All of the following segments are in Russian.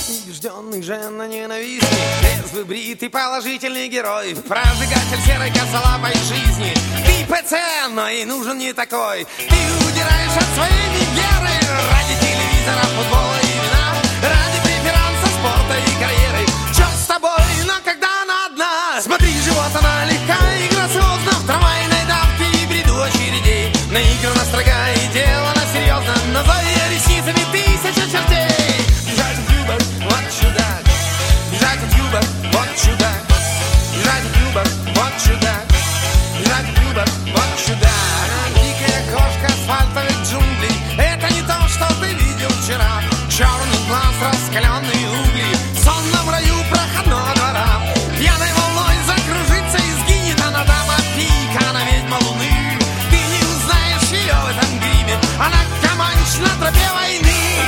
Убежденный жена-ненавистник, трезвый, бритый, положительный герой, прожигатель серой косолапой жизни. Ты ПЦ, но и нужен не такой. Ты удираешь от своей Венеры ради телевизора, футбола и вина, ради преферанса, спорта и карьеры. Черт с тобой, но когда она одна, смотри, живот она легка и грациозна, в трамвайной давке и бреду очередей. Наигранно строга и делана серьезно, назови ресницами тысяча чертей. Бежать от юбок, вот чудак. Бежать от юбок, вот чудак. Бежать от юбок, вот чудак. Бежать от юбок, вот чудак. Дикая кошка асфальтовых джунглей, это не то, что ты видел вчера. Черный глаз, раскаленные угли, в сонном раю проходного двора. Пьяной волной закружится и сгинет она, дама пика, она ведьма луны. Ты не узнаешь ее в этом гриме, она Каманч на тропе войны.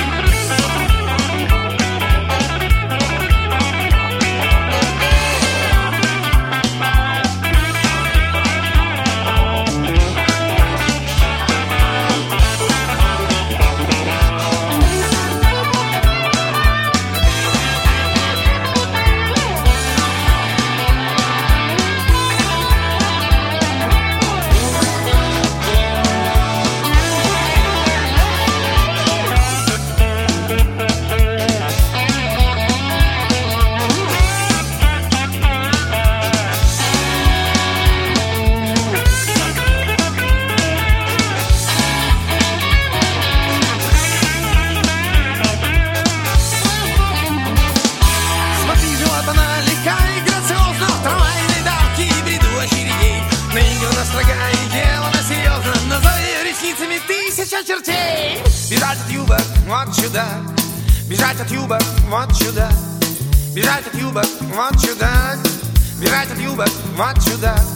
Тысяча чертей. Бежать от юбок, вот чудак. Бежать от юбок, вот чудак. Бежать от юбок, вот чудак. Бежать от юбок, вот чудак.